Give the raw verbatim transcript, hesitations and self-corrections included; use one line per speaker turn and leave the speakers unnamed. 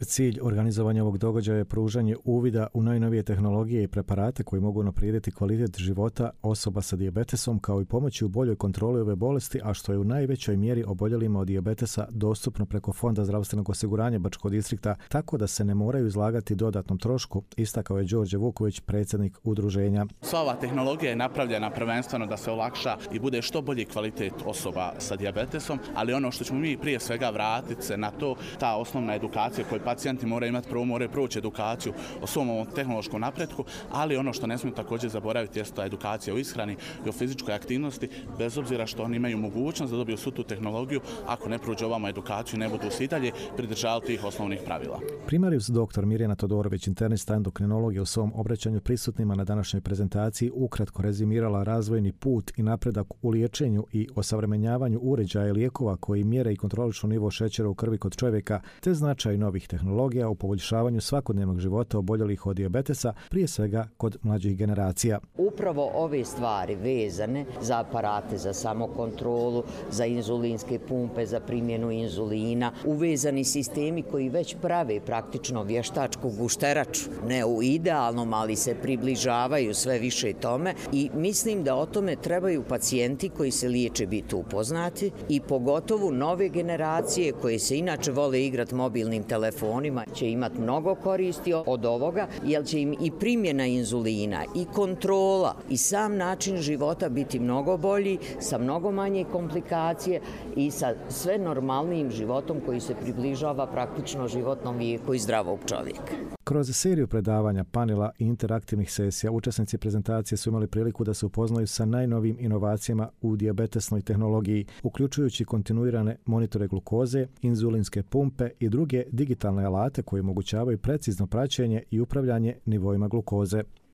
Cilj organizovanja ovog događaja je pružanje uvida u najnovije tehnologije i preparate koji mogu unaprijediti kvalitet života osoba sa dijabetesom kao i pomoći u boljoj kontroli ove bolesti, a što je u najvećoj mjeri oboljelima od dijabetesa dostupno preko Fonda zdravstvenog osiguranja Bačkog distrikta, tako da se ne moraju izlagati dodatnom trošku, istakao je Đorđe Vuković, predsjednik udruženja.
Sva ova tehnologija je napravljena prvenstveno da se olakša i bude što bolji kvalitet osoba sa dijabetesom, ali ono što ćemo mi prije svega vratiti se na to, ta osnovna edukacija koju pacijenti moraju imati, prvo moraju proći edukaciju o svom ovom tehnološkom napretku, ali ono što ne smiju također zaboraviti je ta edukacija o ishrani i o fizičkoj aktivnosti, bez obzira što oni imaju mogućnost da dobiju svu tu tehnologiju, ako ne prođe ovamo edukaciju ne budu se i dalje pridržavati tih osnovnih pravila.
Primarius doktor Mirjana Todorović, internista endokrinologije, u svom obraćanju prisutnima na današnjoj prezentaciji ukratko rezimirala razvojni put i napredak u liječenju i osavremenjavanju uređaja i lijekova koji mjere i kontrolišu nivo šećera u krvi kod čovjeka, te značaj novih tehnologija u poboljšavanju svakodnevnog života oboljelih od dijabetesa, prije svega kod mlađih generacija.
Upravo ove stvari vezane za aparate za samokontrolu, za inzulinske pumpe, za primjenu inzulina, uvezani sistemi koji već prave praktično vještačku gušteraču, ne u idealnom, ali se približavaju sve više tome i mislim da o tome trebaju pacijenti koji se liječe biti upoznati i pogotovo nove generacije koje se inače vole igrati mobilnim telefonima će imati mnogo koristi od ovoga, jer će im i primjena inzulina i kontrola i sam način života biti mnogo bolji, sa mnogo manje komplikacije i sa sve normalnijim životom koji se približava praktično životnom vijeku i zdravog čovjeka.
Kroz seriju predavanja, panela i interaktivnih sesija, učesnici prezentacije su imali priliku da se upoznaju sa najnovijim inovacijama u dijabetesnoj tehnologiji, uključujući kontinuirane monitore glukoze, inzulinske pumpe i druge digitalne alate koji omogućavaju precizno praćenje i upravljanje nivoima glukoze.